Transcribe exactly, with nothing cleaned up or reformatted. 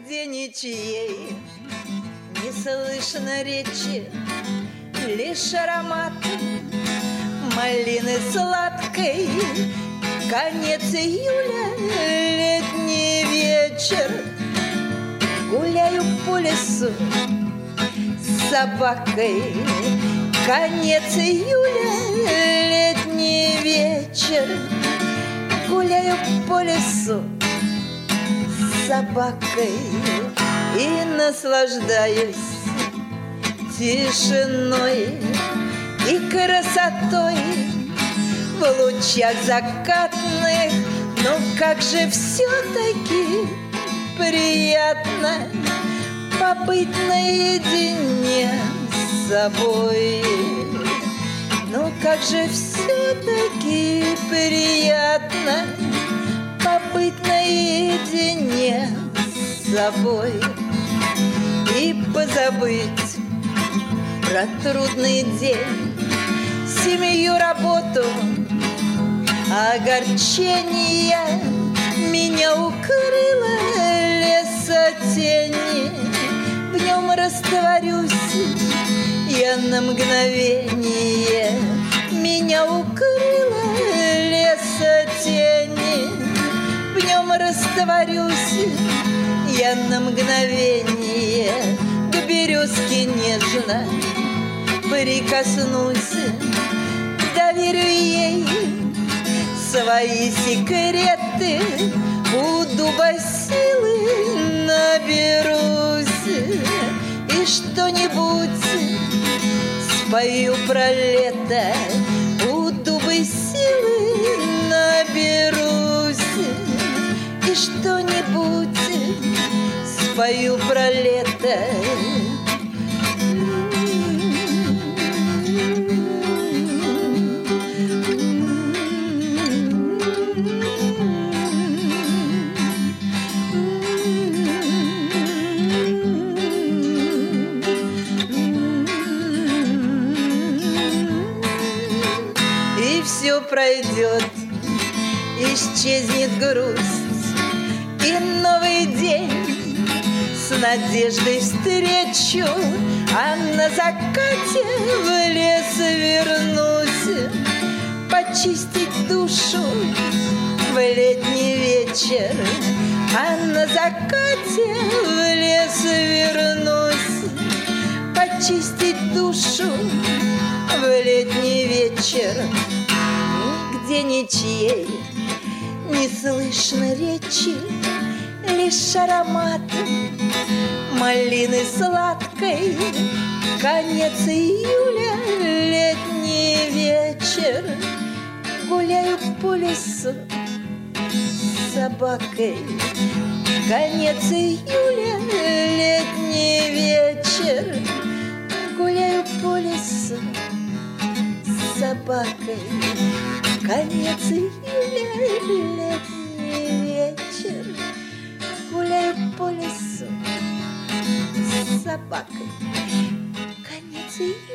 Нигде ничьей не слышно речи, лишь аромат малины сладкой. Конец июля, летний вечер. Гуляю по лесу с собакой. Конец июля, летний вечер. Гуляю по лесу с собакой и наслаждаюсь тишиной и красотой в лучах закатных. Но как же все-таки приятно побыть наедине с собой. Ну как же все-таки приятно побыть наедине с собой и позабыть про трудный день, семью, работу, огорчения. Меня укрыла лесотени, в нем растворюсь я на мгновение. Меня укрыла лесотени, в нем растворюсь я на мгновение. К березке нежно прикоснусь, доверю ей свои секреты. У дуба силы наберусь и что-нибудь спою про лето. У дуба силы наберусь и что-нибудь спою про лето. Все пройдет, исчезнет грусть, и новый день с надеждой встречу. А на закате в лес вернусь, почистить душу в летний вечер. А на закате в лес вернусь, почистить душу в летний вечер. Нигде ничьей не слышно речи, лишь аромат малины сладкой. Конец июля, летний вечер. Гуляю по лесу с собакой. Конец июля, летний вечер. Гуляю по лесу с собакой. Конец июля, летний вечер. Гуляю по лесу с собакой. Конец июля.